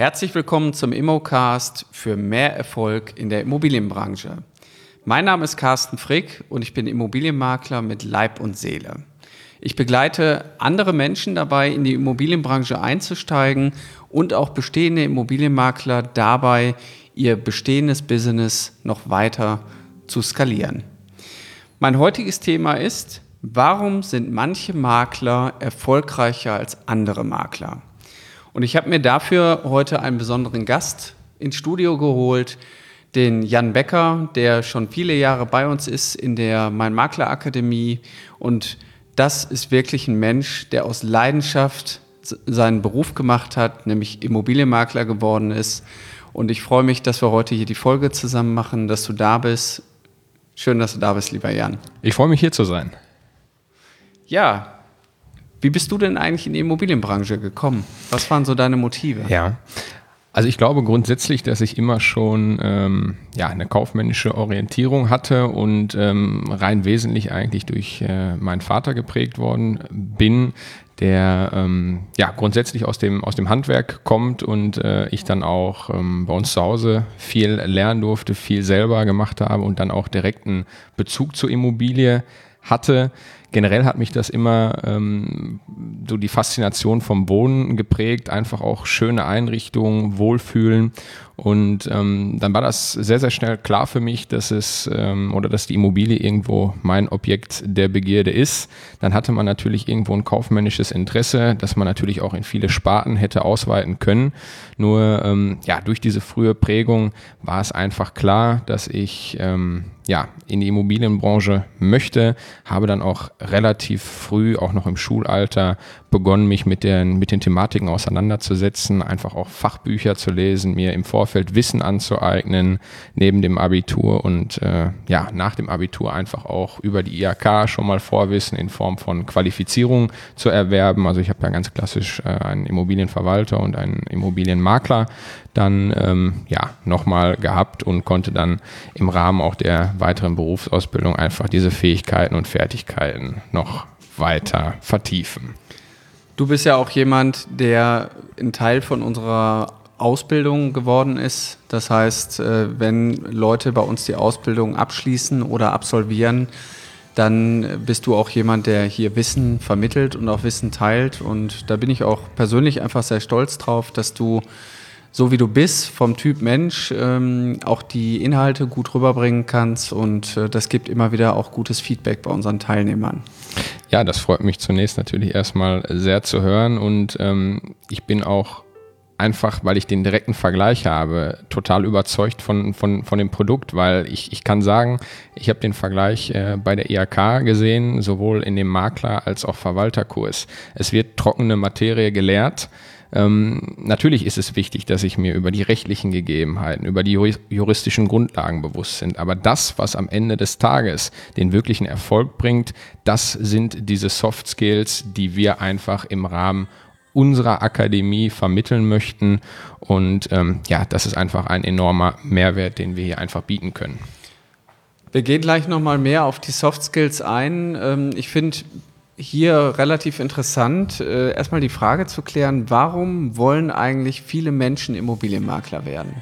Herzlich willkommen zum Immocast für mehr Erfolg in der Immobilienbranche. Mein Name ist Carsten Frick und ich bin Immobilienmakler mit Leib und Seele. Ich begleite andere Menschen dabei, in die Immobilienbranche einzusteigen und auch bestehende Immobilienmakler dabei, ihr bestehendes Business noch weiter zu skalieren. Mein heutiges Thema ist: Warum sind manche Makler erfolgreicher als andere Makler? Und ich habe mir dafür heute einen besonderen Gast ins Studio geholt, den Jan Becker, der schon viele Jahre bei uns ist in der Mein Makler Akademie. Und das ist wirklich ein Mensch, der aus Leidenschaft seinen Beruf gemacht hat, nämlich Immobilienmakler geworden ist. Und ich freue mich, dass wir heute hier die Folge zusammen machen, dass du da bist. Schön, dass du da bist, lieber Jan. Ich freue mich, hier zu sein. Ja, wie bist du denn eigentlich in die Immobilienbranche gekommen? Was waren so deine Motive? Ja, also ich glaube grundsätzlich, dass ich immer schon eine kaufmännische Orientierung hatte und rein wesentlich eigentlich durch meinen Vater geprägt worden bin, der grundsätzlich aus dem Handwerk kommt und ich dann auch bei uns zu Hause viel lernen durfte, viel selber gemacht habe und dann auch direkten Bezug zur Immobilie hatte. Generell hat mich das immer so die Faszination vom Wohnen geprägt, einfach auch schöne Einrichtungen, Wohlfühlen. Und dann war das sehr, sehr schnell klar für mich, dass dass die Immobilie irgendwo mein Objekt der Begierde ist. Dann hatte man natürlich irgendwo ein kaufmännisches Interesse, das man natürlich auch in viele Sparten hätte ausweiten können. Nur durch diese frühe Prägung war es einfach klar, dass ich in die Immobilienbranche möchte, habe dann auch relativ früh, auch noch im Schulalter, begonnen, mich mit den Thematiken auseinanderzusetzen, einfach auch Fachbücher zu lesen, mir im Vorfeld Wissen anzueignen, neben dem Abitur und nach dem Abitur einfach auch über die IHK schon mal Vorwissen in Form von Qualifizierung zu erwerben. Also ich habe ja ganz klassisch einen Immobilienverwalter und einen Immobilienmakler dann nochmal gehabt und konnte dann im Rahmen auch der weiteren Berufsausbildung einfach diese Fähigkeiten und Fertigkeiten noch weiter vertiefen. Du bist ja auch jemand, der ein Teil von unserer Ausbildung geworden ist. Das heißt, wenn Leute bei uns die Ausbildung abschließen oder absolvieren, dann bist du auch jemand, der hier Wissen vermittelt und auch Wissen teilt. Und da bin ich auch persönlich einfach sehr stolz drauf, dass du, so wie du bist, vom Typ Mensch, auch die Inhalte gut rüberbringen kannst. Und das gibt immer wieder auch gutes Feedback bei unseren Teilnehmern. Ja, das freut mich zunächst natürlich erstmal sehr zu hören. Und ich bin auch einfach, weil ich den direkten Vergleich habe, total überzeugt von dem Produkt, weil ich kann sagen, ich habe den Vergleich bei der IHK gesehen, sowohl in dem Makler- als auch Verwalterkurs. Es wird trockene Materie gelehrt. Natürlich ist es wichtig, dass ich mir über die rechtlichen Gegebenheiten, über die juristischen Grundlagen bewusst bin. Aber das, was am Ende des Tages den wirklichen Erfolg bringt, das sind diese Soft Skills, die wir einfach im Rahmen unserer Akademie vermitteln möchten. Und das ist einfach ein enormer Mehrwert, den wir hier einfach bieten können. Wir gehen gleich nochmal mehr auf die Soft Skills ein. Ich finde hier relativ interessant, erstmal die Frage zu klären: Warum wollen eigentlich viele Menschen Immobilienmakler werden?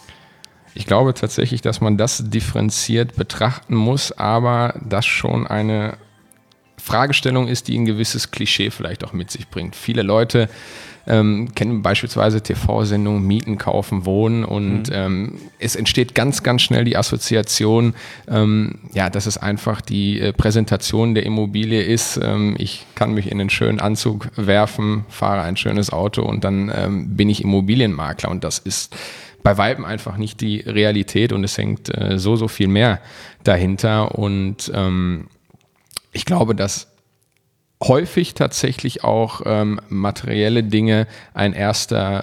Ich glaube tatsächlich, dass man das differenziert betrachten muss, aber das schon eine Fragestellung ist, die ein gewisses Klischee vielleicht auch mit sich bringt. Viele Leute kennen beispielsweise TV-Sendungen Mieten, Kaufen, Wohnen und es entsteht ganz, ganz schnell die Assoziation, dass es einfach die Präsentation der Immobilie ist. Ich kann mich in einen schönen Anzug werfen, fahre ein schönes Auto und dann bin ich Immobilienmakler, und das ist bei Weitem einfach nicht die Realität, und es hängt so viel mehr dahinter. Und ich glaube, dass häufig tatsächlich auch materielle Dinge ein erster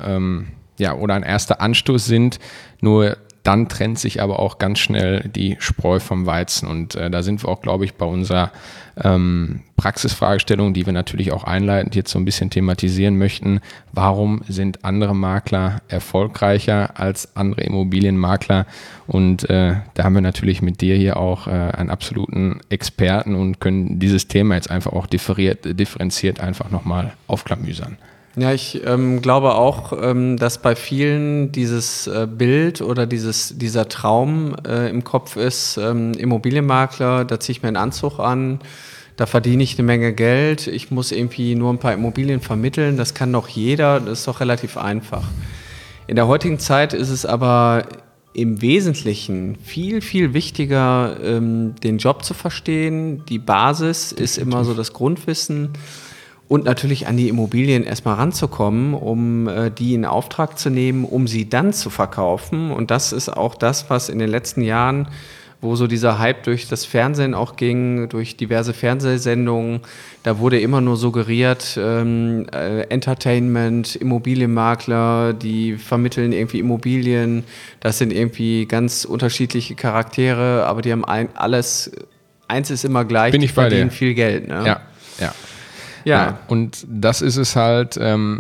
Anstoß sind. Nur dann trennt sich aber auch ganz schnell die Spreu vom Weizen. Und da sind wir auch, glaube ich, bei unserer Praxisfragestellung, die wir natürlich auch einleitend jetzt so ein bisschen thematisieren möchten. Warum sind andere Makler erfolgreicher als andere Immobilienmakler? Und da haben wir natürlich mit dir hier auch einen absoluten Experten und können dieses Thema jetzt einfach auch differenziert einfach nochmal aufklamüsern. Ja, ich glaube auch, dass bei vielen dieses Bild oder dieser Traum im Kopf ist, Immobilienmakler, da ziehe ich mir einen Anzug an, da verdiene ich eine Menge Geld, ich muss irgendwie nur ein paar Immobilien vermitteln, das kann doch jeder, das ist doch relativ einfach. In der heutigen Zeit ist es aber im Wesentlichen viel, viel wichtiger, den Job zu verstehen. Die Basis ist immer so das Grundwissen. Und natürlich an die Immobilien erstmal ranzukommen, um die in Auftrag zu nehmen, um sie dann zu verkaufen. Und das ist auch das, was in den letzten Jahren, wo so dieser Hype durch das Fernsehen auch ging, durch diverse Fernsehsendungen, da wurde immer nur suggeriert, Entertainment, Immobilienmakler, die vermitteln irgendwie Immobilien, das sind irgendwie ganz unterschiedliche Charaktere, aber die haben eins ist immer gleich, die verdienen viel Geld. Ne? Ja. Ja, und das ist es halt,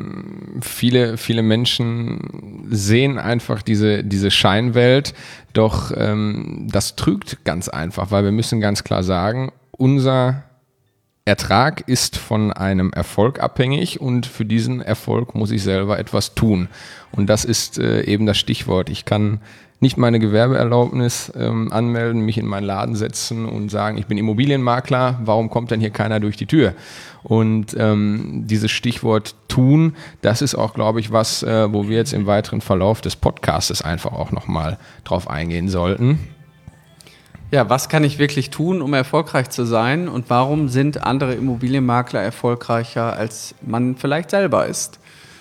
viele Menschen sehen einfach diese Scheinwelt, doch das trügt ganz einfach, weil wir müssen ganz klar sagen, unser Ertrag ist von einem Erfolg abhängig und für diesen Erfolg muss ich selber etwas tun. Und das ist eben das Stichwort. Ich kann nicht meine Gewerbeerlaubnis anmelden, mich in meinen Laden setzen und sagen, ich bin Immobilienmakler, warum kommt denn hier keiner durch die Tür? Und dieses Stichwort tun, das ist auch, glaube ich, was, wo wir jetzt im weiteren Verlauf des Podcastes einfach auch nochmal drauf eingehen sollten. Ja, was kann ich wirklich tun, um erfolgreich zu sein und warum sind andere Immobilienmakler erfolgreicher, als man vielleicht selber ist?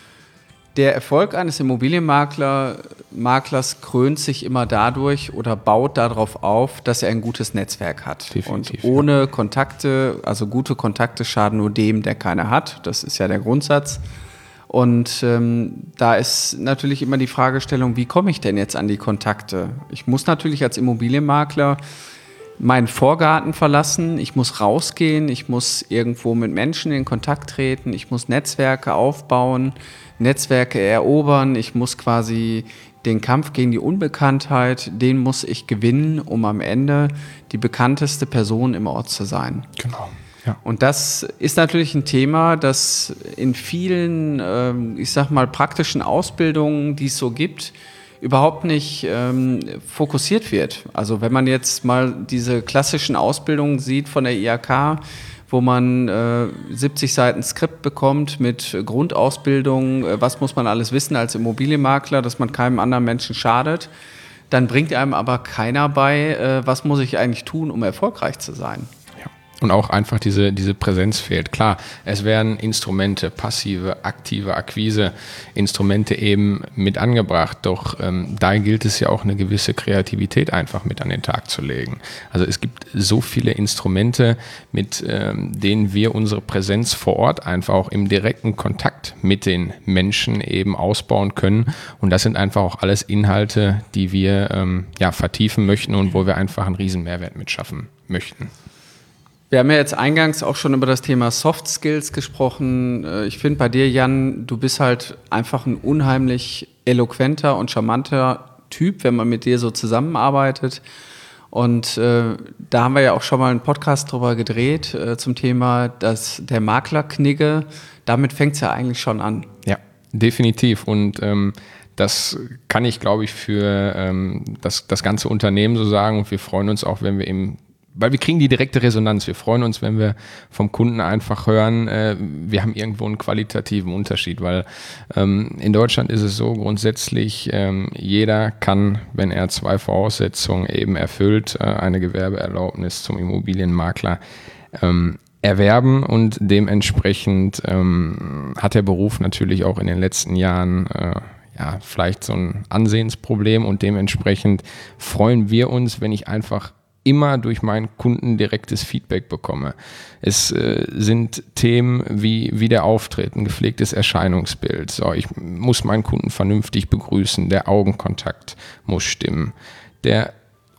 Der Erfolg eines Immobilienmaklers krönt sich immer dadurch oder baut darauf auf, dass er ein gutes Netzwerk hat. Definitiv, und ohne Kontakte, also gute Kontakte schaden nur dem, der keine hat. Das ist ja der Grundsatz. Und da ist natürlich immer die Fragestellung, wie komme ich denn jetzt an die Kontakte? Ich muss natürlich als Immobilienmakler meinen Vorgarten verlassen, ich muss rausgehen, ich muss irgendwo mit Menschen in Kontakt treten, ich muss Netzwerke aufbauen, Netzwerke erobern, ich muss quasi den Kampf gegen die Unbekanntheit, den muss ich gewinnen, um am Ende die bekannteste Person im Ort zu sein. Genau. Ja. Und das ist natürlich ein Thema, das in vielen, ich sag mal, praktischen Ausbildungen, die es so gibt, überhaupt nicht fokussiert wird. Also wenn man jetzt mal diese klassischen Ausbildungen sieht von der IHK, wo man 70 Seiten Skript bekommt mit Grundausbildung, was muss man alles wissen als Immobilienmakler, dass man keinem anderen Menschen schadet, dann bringt einem aber keiner bei, was muss ich eigentlich tun, um erfolgreich zu sein. Und auch einfach diese Präsenz fehlt. Klar, es werden Instrumente, passive, aktive Akquise, Instrumente eben mit angebracht. Doch da gilt es ja auch eine gewisse Kreativität einfach mit an den Tag zu legen. Also es gibt so viele Instrumente, mit denen wir unsere Präsenz vor Ort einfach auch im direkten Kontakt mit den Menschen eben ausbauen können. Und das sind einfach auch alles Inhalte, die wir vertiefen möchten und wo wir einfach einen riesen Mehrwert mitschaffen möchten. Wir haben ja jetzt eingangs auch schon über das Thema Soft Skills gesprochen. Ich finde bei dir, Jan, du bist halt einfach ein unheimlich eloquenter und charmanter Typ, wenn man mit dir so zusammenarbeitet. Und da haben wir ja auch schon mal einen Podcast drüber gedreht zum Thema der Maklerknigge. Damit fängt es ja eigentlich schon an. Ja, definitiv. Und das kann ich, glaube ich, für das ganze Unternehmen so sagen. Und wir freuen uns auch, wenn wir weil wir kriegen die direkte Resonanz. Wir freuen uns, wenn wir vom Kunden einfach hören, wir haben irgendwo einen qualitativen Unterschied, weil in Deutschland ist es so grundsätzlich, jeder kann, wenn er 2 Voraussetzungen eben erfüllt, eine Gewerbeerlaubnis zum Immobilienmakler erwerben und dementsprechend hat der Beruf natürlich auch in den letzten Jahren vielleicht so ein Ansehensproblem und dementsprechend freuen wir uns, wenn ich einfach immer durch meinen Kunden direktes Feedback bekomme. Es sind Themen wie der Auftritt, ein gepflegtes Erscheinungsbild. So, ich muss meinen Kunden vernünftig begrüßen, der Augenkontakt muss stimmen.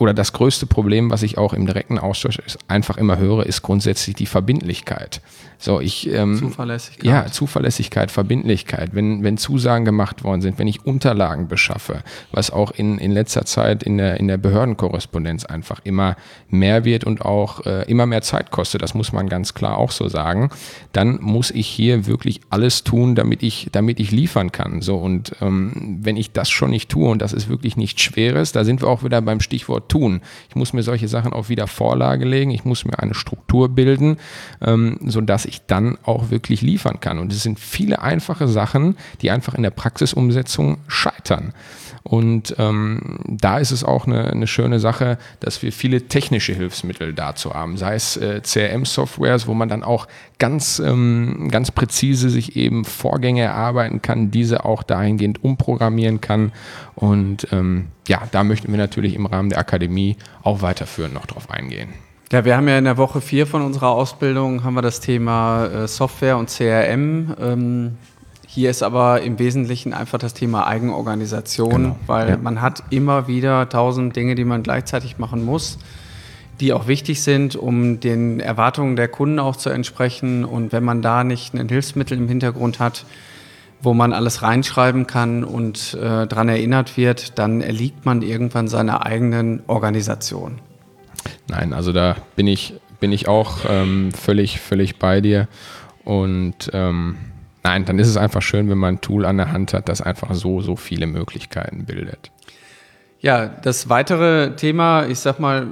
oder das größte Problem, was ich auch im direkten Austausch einfach immer höre, ist grundsätzlich die Verbindlichkeit. Zuverlässigkeit. Ja, Zuverlässigkeit, Verbindlichkeit. Wenn Zusagen gemacht worden sind, wenn ich Unterlagen beschaffe, was auch in letzter Zeit in der Behördenkorrespondenz einfach immer mehr wird und auch immer mehr Zeit kostet, das muss man ganz klar auch so sagen, dann muss ich hier wirklich alles tun, damit ich liefern kann. So, und wenn ich das schon nicht tue, und das ist wirklich nichts Schweres, da sind wir auch wieder beim Stichwort tun. Ich muss mir solche Sachen auf wieder Vorlage legen, ich muss mir eine Struktur bilden, sodass ich dann auch wirklich liefern kann. Und es sind viele einfache Sachen, die einfach in der Praxisumsetzung scheitern. Und da ist es auch eine schöne Sache, dass wir viele technische Hilfsmittel dazu haben, sei es CRM-Softwares, wo man dann auch ganz präzise sich eben Vorgänge erarbeiten kann, diese auch dahingehend umprogrammieren kann. Und da möchten wir natürlich im Rahmen der Akademie auch weiterführend noch drauf eingehen. Ja, wir haben ja in der Woche 4 von unserer Ausbildung haben wir das Thema Software und CRM. Hier ist aber im Wesentlichen einfach das Thema Eigenorganisation, weil man hat immer wieder 1000 Dinge, die man gleichzeitig machen muss, die auch wichtig sind, um den Erwartungen der Kunden auch zu entsprechen. Und wenn man da nicht ein Hilfsmittel im Hintergrund hat, wo man alles reinschreiben kann und daran erinnert wird, dann erliegt man irgendwann seiner eigenen Organisation. Nein, also da bin ich auch völlig bei dir. Und nein, dann ist es einfach schön, wenn man ein Tool an der Hand hat, das einfach so viele Möglichkeiten bildet. Ja, das weitere Thema, ich sag mal,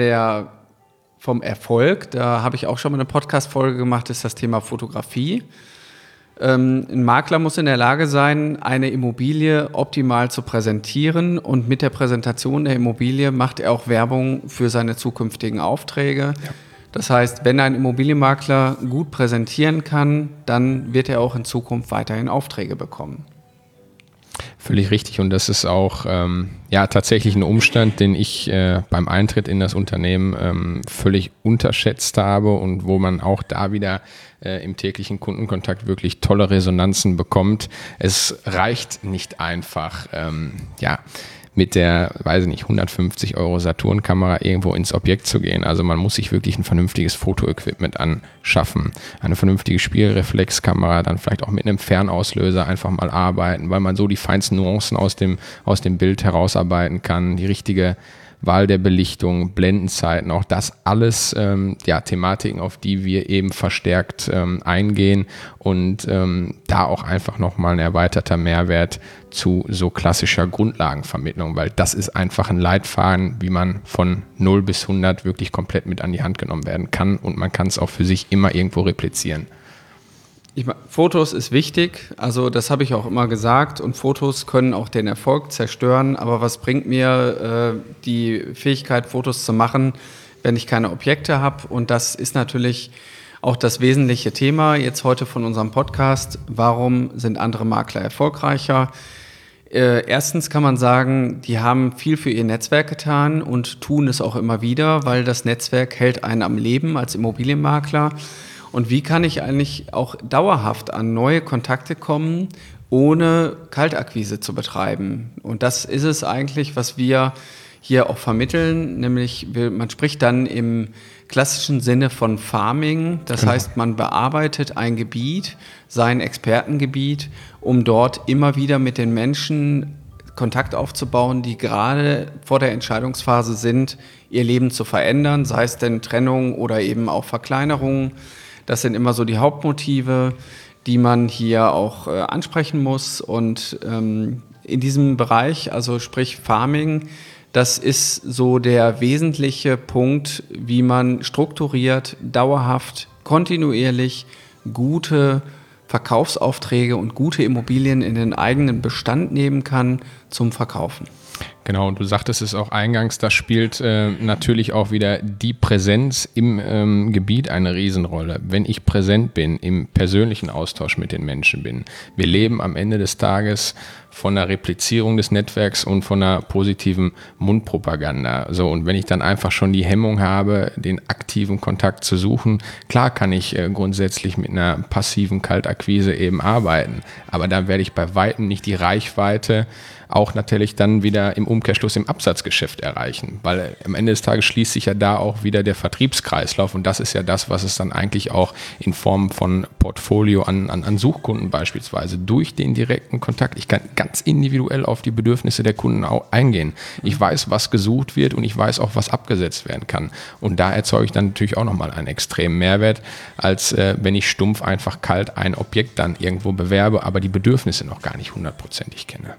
vom Erfolg, da habe ich auch schon mal eine Podcast-Folge gemacht, ist das Thema Fotografie. Ein Makler muss in der Lage sein, eine Immobilie optimal zu präsentieren, und mit der Präsentation der Immobilie macht er auch Werbung für seine zukünftigen Aufträge. Ja. Das heißt, wenn ein Immobilienmakler gut präsentieren kann, dann wird er auch in Zukunft weiterhin Aufträge bekommen. Völlig richtig, und das ist auch tatsächlich ein Umstand, den ich beim Eintritt in das Unternehmen völlig unterschätzt habe und wo man auch da wieder im täglichen Kundenkontakt wirklich tolle Resonanzen bekommt. Es reicht nicht einfach, mit der, 150 € Saturn-Kamera irgendwo ins Objekt zu gehen. Also man muss sich wirklich ein vernünftiges Fotoequipment anschaffen. Eine vernünftige Spiegelreflexkamera, dann vielleicht auch mit einem Fernauslöser einfach mal arbeiten, weil man so die feinsten Nuancen aus dem Bild herausarbeiten kann, die richtige Wahl der Belichtung, Blendenzeiten, auch das alles Thematiken, auf die wir eben verstärkt eingehen und da auch einfach nochmal ein erweiterter Mehrwert zu so klassischer Grundlagenvermittlung, weil das ist einfach ein Leitfaden, wie man von 0 bis 100 wirklich komplett mit an die Hand genommen werden kann, und man kann es auch für sich immer irgendwo replizieren. Fotos ist wichtig, also das habe ich auch immer gesagt, und Fotos können auch den Erfolg zerstören, aber was bringt mir die Fähigkeit, Fotos zu machen, wenn ich keine Objekte habe? Und das ist natürlich auch das wesentliche Thema jetzt heute von unserem Podcast. Warum sind andere Makler erfolgreicher? Erstens kann man sagen, die haben viel für ihr Netzwerk getan und tun es auch immer wieder, weil das Netzwerk hält einen am Leben als Immobilienmakler. Und wie kann ich eigentlich auch dauerhaft an neue Kontakte kommen, ohne Kaltakquise zu betreiben? Und das ist es eigentlich, was wir hier auch vermitteln, nämlich man spricht dann im klassischen Sinne von Farming. Das heißt, man bearbeitet ein Gebiet, sein Expertengebiet, um dort immer wieder mit den Menschen Kontakt aufzubauen, die gerade vor der Entscheidungsphase sind, ihr Leben zu verändern, sei es denn Trennung oder eben auch Verkleinerung. Das sind immer so die Hauptmotive, die man hier auch ansprechen muss. Und in diesem Bereich, also sprich Farming, das ist so der wesentliche Punkt, wie man strukturiert, dauerhaft, kontinuierlich gute Verkaufsaufträge und gute Immobilien in den eigenen Bestand nehmen kann zum Verkaufen. Genau, und du sagtest es auch eingangs, da spielt natürlich auch wieder die Präsenz im Gebiet eine Riesenrolle. Wenn ich präsent bin, im persönlichen Austausch mit den Menschen bin. Wir leben am Ende des Tages von der Replizierung des Netzwerks und von einer positiven Mundpropaganda. So, und wenn ich dann einfach schon die Hemmung habe, den aktiven Kontakt zu suchen, klar kann ich grundsätzlich mit einer passiven Kaltakquise eben arbeiten, aber da werde ich bei weitem nicht die Reichweite auch natürlich dann wieder im Umkehrschluss im Absatzgeschäft erreichen. Weil am Ende des Tages schließt sich ja da auch wieder der Vertriebskreislauf und das ist ja das, was es dann eigentlich auch in Form von Portfolio an Suchkunden beispielsweise durch den direkten Kontakt. Ich kann ganz individuell auf die Bedürfnisse der Kunden auch eingehen. Ich weiß, was gesucht wird und ich weiß auch, was abgesetzt werden kann. Und da erzeuge ich dann natürlich auch nochmal einen extremen Mehrwert, als wenn ich stumpf einfach kalt ein Objekt dann irgendwo bewerbe, aber die Bedürfnisse noch gar nicht hundertprozentig kenne.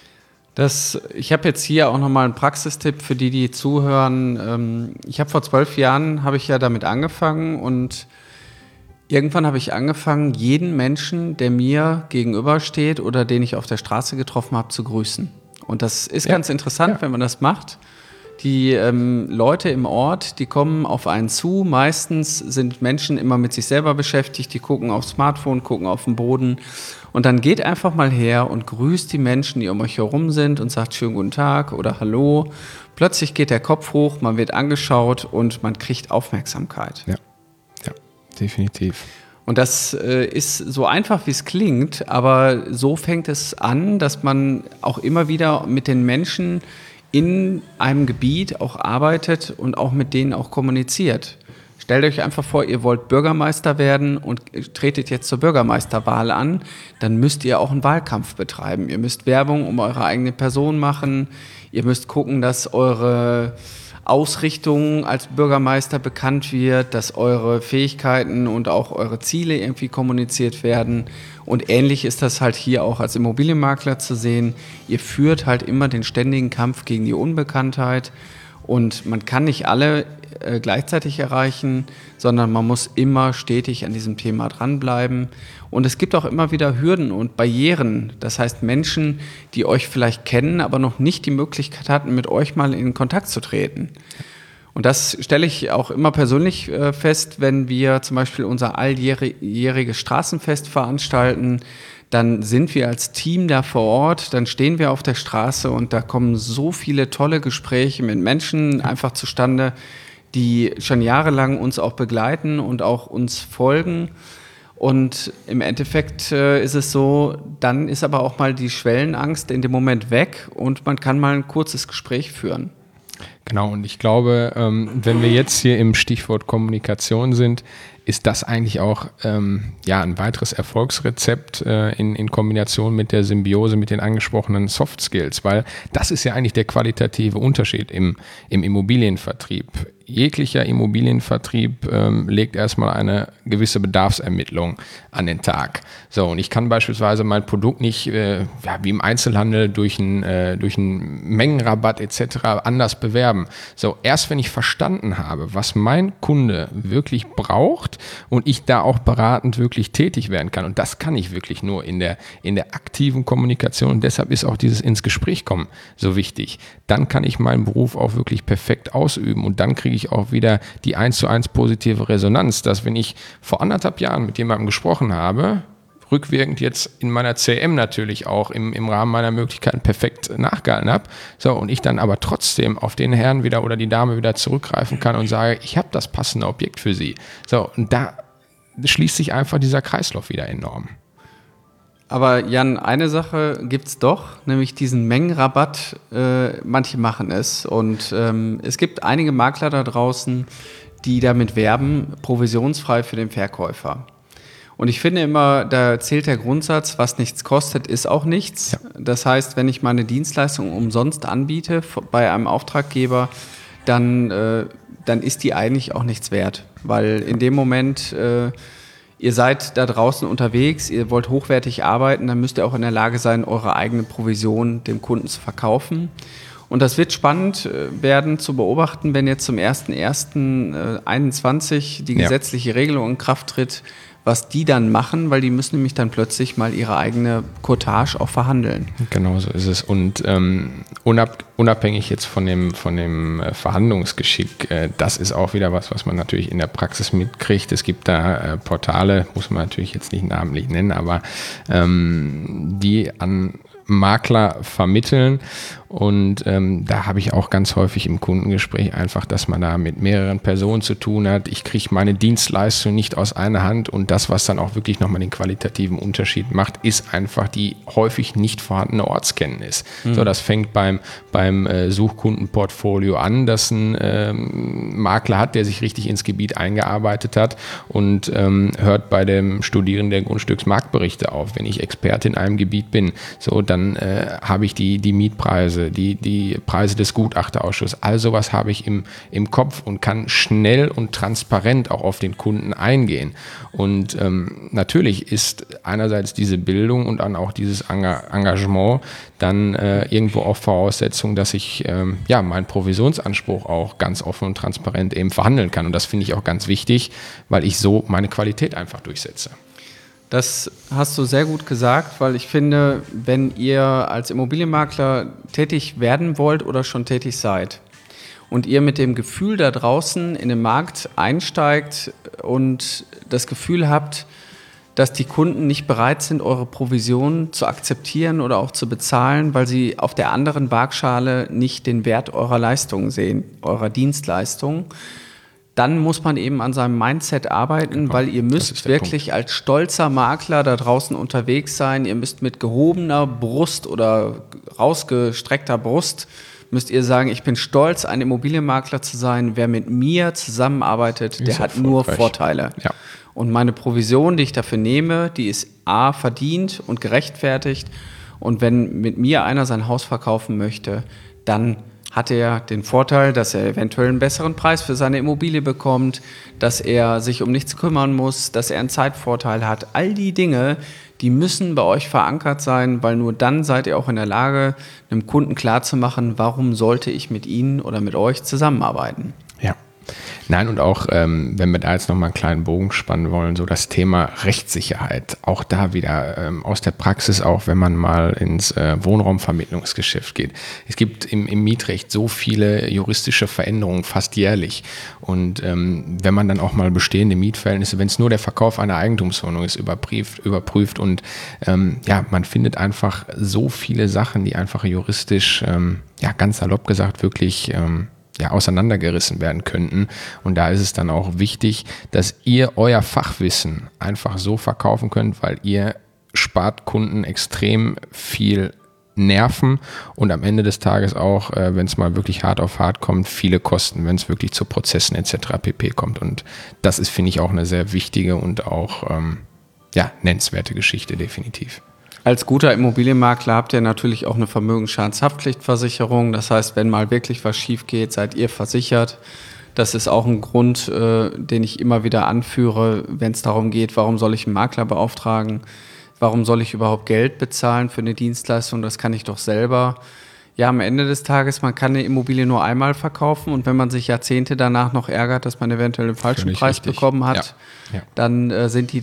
Ich habe jetzt hier auch nochmal einen Praxistipp für die zuhören. Ich habe vor 12 Jahren, habe ich ja damit angefangen und irgendwann habe ich angefangen, jeden Menschen, der mir gegenübersteht oder den ich auf der Straße getroffen habe, zu grüßen. Und das ist ganz interessant, wenn man das macht. Die Leute im Ort, die kommen auf einen zu. Meistens sind Menschen immer mit sich selber beschäftigt. Die gucken aufs Smartphone, gucken auf den Boden. Und dann geht einfach mal her und grüßt die Menschen, die um euch herum sind und sagt schönen guten Tag oder Hallo. Plötzlich geht der Kopf hoch, man wird angeschaut und man kriegt Aufmerksamkeit. Ja, definitiv. Und das ist so einfach, wie es klingt, aber so fängt es an, dass man auch immer wieder mit den Menschen in einem Gebiet auch arbeitet und auch mit denen auch kommuniziert. Stellt euch einfach vor, ihr wollt Bürgermeister werden und tretet jetzt zur Bürgermeisterwahl an, dann müsst ihr auch einen Wahlkampf betreiben. Ihr müsst Werbung um eure eigene Person machen, ihr müsst gucken, dass eure Ausrichtung als Bürgermeister bekannt wird, dass eure Fähigkeiten und auch eure Ziele irgendwie kommuniziert werden. Und ähnlich ist das halt hier auch als Immobilienmakler zu sehen. Ihr führt halt immer den ständigen Kampf gegen die Unbekanntheit und man kann nicht alle gleichzeitig erreichen, sondern man muss immer stetig an diesem Thema dranbleiben. Und es gibt auch immer wieder Hürden und Barrieren. Das heißt Menschen, die euch vielleicht kennen, aber noch nicht die Möglichkeit hatten, mit euch mal in Kontakt zu treten. Und das stelle ich auch immer persönlich fest, wenn wir zum Beispiel unser alljähriges Straßenfest veranstalten. Dann sind wir als Team da vor Ort, dann stehen wir auf der Straße und da kommen so viele tolle Gespräche mit Menschen einfach zustande, die schon jahrelang uns auch begleiten und auch uns folgen. Und im Endeffekt ist es so, dann ist aber auch mal die Schwellenangst in dem Moment weg und man kann mal ein kurzes Gespräch führen. Genau, und ich glaube, wenn wir jetzt hier im Stichwort Kommunikation sind, ist das eigentlich auch ein weiteres Erfolgsrezept in Kombination mit der Symbiose mit den angesprochenen Soft Skills, weil das ist ja eigentlich der qualitative Unterschied im Immobilienvertrieb. Jeglicher Immobilienvertrieb legt erstmal eine gewisse Bedarfsermittlung an den Tag. So, und ich kann beispielsweise mein Produkt nicht wie im Einzelhandel durch einen Mengenrabatt etc. anders bewerben. So, erst wenn ich verstanden habe, was mein Kunde wirklich braucht und ich da auch beratend wirklich tätig werden kann. Und das kann ich wirklich nur in der aktiven Kommunikation. Und deshalb ist auch dieses ins Gespräch kommen so wichtig. Dann kann ich meinen Beruf auch wirklich perfekt ausüben und dann kriege ich auch wieder die 1:1 positive Resonanz, dass wenn ich vor 1,5 Jahren mit jemandem gesprochen habe, rückwirkend jetzt in meiner CM natürlich auch im Rahmen meiner Möglichkeiten perfekt nachgehalten habe, so, und ich dann aber trotzdem auf den Herrn wieder oder die Dame wieder zurückgreifen kann und sage, ich habe das passende Objekt für Sie. So, und da schließt sich einfach dieser Kreislauf wieder enorm. Aber Jan, eine Sache gibt's doch, nämlich diesen Mengenrabatt. Manche machen es und es gibt einige Makler da draußen, die damit werben, provisionsfrei für den Verkäufer. Und ich finde immer, da zählt der Grundsatz, was nichts kostet, ist auch nichts. Ja. Das heißt, wenn ich meine Dienstleistung umsonst anbiete bei einem Auftraggeber, dann ist die eigentlich auch nichts wert. Weil in dem Moment, ihr seid da draußen unterwegs, ihr wollt hochwertig arbeiten, dann müsst ihr auch in der Lage sein, eure eigene Provision dem Kunden zu verkaufen. Und das wird spannend werden zu beobachten, wenn jetzt zum 01.01.21 die gesetzliche Regelung in Kraft tritt, was die dann machen, weil die müssen nämlich dann plötzlich mal ihre eigene Cottage auch verhandeln. Genau so ist es. Und unabhängig jetzt von dem Verhandlungsgeschick, das ist auch wieder was man natürlich in der Praxis mitkriegt. Es gibt da Portale, muss man natürlich jetzt nicht namentlich nennen, aber die an Makler vermitteln Und da habe ich auch ganz häufig im Kundengespräch einfach, dass man da mit mehreren Personen zu tun hat. Ich kriege meine Dienstleistung nicht aus einer Hand und das, was dann auch wirklich nochmal den qualitativen Unterschied macht, ist einfach die häufig nicht vorhandene Ortskenntnis. So, das fängt beim Suchkundenportfolio an, dass ein Makler hat, der sich richtig ins Gebiet eingearbeitet hat und hört bei dem Studieren der Grundstücksmarktberichte auf. Wenn ich Experte in einem Gebiet bin, so, dann habe ich die Mietpreise, die Preise des Gutachterausschusses, all sowas habe ich im Kopf und kann schnell und transparent auch auf den Kunden eingehen. Und natürlich ist einerseits diese Bildung und dann auch dieses Engagement dann irgendwo auch Voraussetzung, dass ich meinen Provisionsanspruch auch ganz offen und transparent eben verhandeln kann. Und das finde ich auch ganz wichtig, weil ich so meine Qualität einfach durchsetze. Das hast du sehr gut gesagt, weil ich finde, wenn ihr als Immobilienmakler tätig werden wollt oder schon tätig seid und ihr mit dem Gefühl da draußen in den Markt einsteigt und das Gefühl habt, dass die Kunden nicht bereit sind, eure Provision zu akzeptieren oder auch zu bezahlen, weil sie auf der anderen Waagschale nicht den Wert eurer Leistung sehen, eurer Dienstleistung, dann muss man eben an seinem Mindset arbeiten, genau, weil ihr müsst wirklich Punkt. Als stolzer Makler da draußen unterwegs sein. Ihr müsst mit gehobener Brust oder rausgestreckter Brust müsst ihr sagen, ich bin stolz, ein Immobilienmakler zu sein. Wer mit mir zusammenarbeitet, der hat nur Vorteile. Ja. Und meine Provision, die ich dafür nehme, die ist A, verdient und gerechtfertigt. Und wenn mit mir einer sein Haus verkaufen möchte, dann hat er den Vorteil, dass er eventuell einen besseren Preis für seine Immobilie bekommt, dass er sich um nichts kümmern muss, dass er einen Zeitvorteil hat. All die Dinge, die müssen bei euch verankert sein, weil nur dann seid ihr auch in der Lage, einem Kunden klarzumachen, warum sollte ich mit Ihnen oder mit euch zusammenarbeiten. Ja. Nein, und auch, wenn wir da jetzt nochmal einen kleinen Bogen spannen wollen, so das Thema Rechtssicherheit, auch da wieder aus der Praxis, auch wenn man mal ins Wohnraumvermittlungsgeschäft geht. Es gibt im Mietrecht so viele juristische Veränderungen, fast jährlich. Und wenn man dann auch mal bestehende Mietverhältnisse, wenn es nur der Verkauf einer Eigentumswohnung ist, überprüft und man findet einfach so viele Sachen, die einfach juristisch, ganz salopp gesagt, wirklich auseinandergerissen werden könnten. Und da ist es dann auch wichtig, dass ihr euer Fachwissen einfach so verkaufen könnt, weil ihr spart Kunden extrem viel Nerven und am Ende des Tages auch, wenn es mal wirklich hart auf hart kommt, viele Kosten, wenn es wirklich zu Prozessen etc. pp. Kommt. Und das ist, finde ich, auch eine sehr wichtige und auch nennenswerte Geschichte, definitiv. Als guter Immobilienmakler habt ihr natürlich auch eine Vermögensschadenshaftpflichtversicherung. Das heißt, wenn mal wirklich was schief geht, seid ihr versichert. Das ist auch ein Grund, den ich immer wieder anführe, wenn es darum geht, warum soll ich einen Makler beauftragen? Warum soll ich überhaupt Geld bezahlen für eine Dienstleistung? Das kann ich doch selber. Ja, am Ende des Tages, man kann eine Immobilie nur einmal verkaufen und wenn man sich Jahrzehnte danach noch ärgert, dass man eventuell den falschen Preis bekommen hat, dann sind die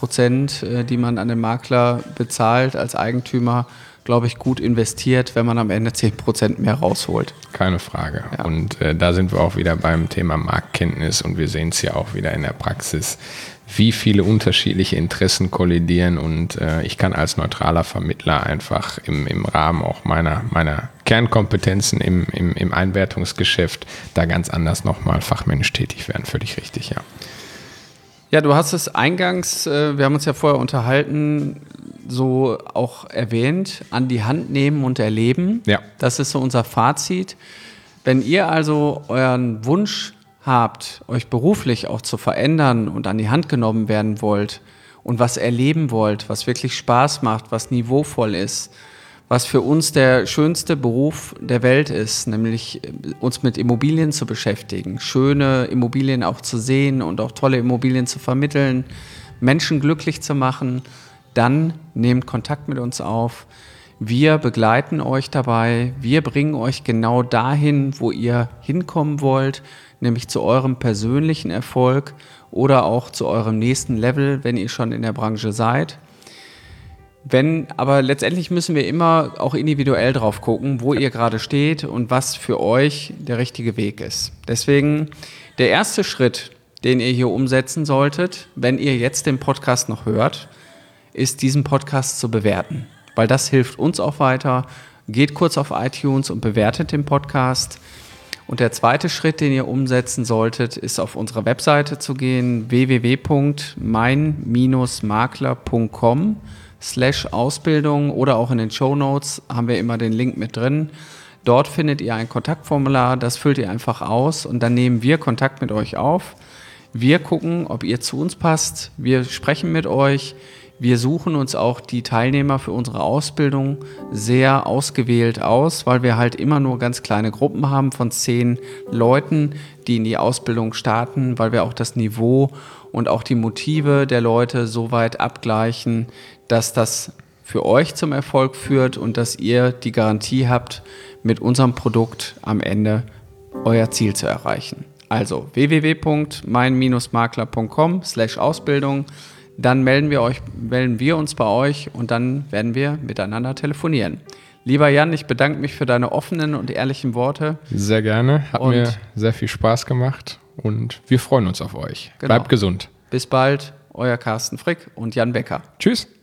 3%, die man an den Makler bezahlt als Eigentümer, glaube ich, gut investiert, wenn man am Ende 10% mehr rausholt. Keine Frage. Ja. Und da sind wir auch wieder beim Thema Marktkenntnis und wir sehen es ja auch wieder in der Praxis, wie viele unterschiedliche Interessen kollidieren und ich kann als neutraler Vermittler einfach im Rahmen auch meiner Kernkompetenzen im Einwertungsgeschäft da ganz anders nochmal fachmännisch tätig werden. Völlig richtig, ja. Ja, du hast es eingangs, wir haben uns ja vorher unterhalten, so auch erwähnt, an die Hand nehmen und erleben. Ja. Das ist so unser Fazit. Wenn ihr also euren Wunsch habt, euch beruflich auch zu verändern und an die Hand genommen werden wollt und was erleben wollt, was wirklich Spaß macht, was niveauvoll ist, was für uns der schönste Beruf der Welt ist, nämlich uns mit Immobilien zu beschäftigen, schöne Immobilien auch zu sehen und auch tolle Immobilien zu vermitteln, Menschen glücklich zu machen, dann nehmt Kontakt mit uns auf. Wir begleiten euch dabei, wir bringen euch genau dahin, wo ihr hinkommen wollt, nämlich zu eurem persönlichen Erfolg oder auch zu eurem nächsten Level, wenn ihr schon in der Branche seid. Aber letztendlich müssen wir immer auch individuell drauf gucken, wo ihr gerade steht und was für euch der richtige Weg ist. Deswegen der erste Schritt, den ihr hier umsetzen solltet, wenn ihr jetzt den Podcast noch hört, ist, diesen Podcast zu bewerten. Weil das hilft uns auch weiter. geht kurz auf iTunes und bewertet den Podcast. Und der zweite Schritt, den ihr umsetzen solltet, ist auf unsere Webseite zu gehen, www.mein-makler.com/Ausbildung, oder auch in den Shownotes haben wir immer den Link mit drin. Dort findet ihr ein Kontaktformular, das füllt ihr einfach aus und dann nehmen wir Kontakt mit euch auf. Wir gucken, ob ihr zu uns passt, wir sprechen mit euch. Wir suchen uns auch die Teilnehmer für unsere Ausbildung sehr ausgewählt aus, weil wir halt immer nur ganz kleine Gruppen haben von 10 Leuten, die in die Ausbildung starten, weil wir auch das Niveau und auch die Motive der Leute so weit abgleichen, dass das für euch zum Erfolg führt und dass ihr die Garantie habt, mit unserem Produkt am Ende euer Ziel zu erreichen. Also www.mein-makler.com/Ausbildung. Dann melden wir uns bei euch und dann werden wir miteinander telefonieren. Lieber Jan, ich bedanke mich für deine offenen und ehrlichen Worte. Sehr gerne, hat mir sehr viel Spaß gemacht und wir freuen uns auf euch. Genau. Bleibt gesund. Bis bald, euer Carsten Frick und Jan Becker. Tschüss.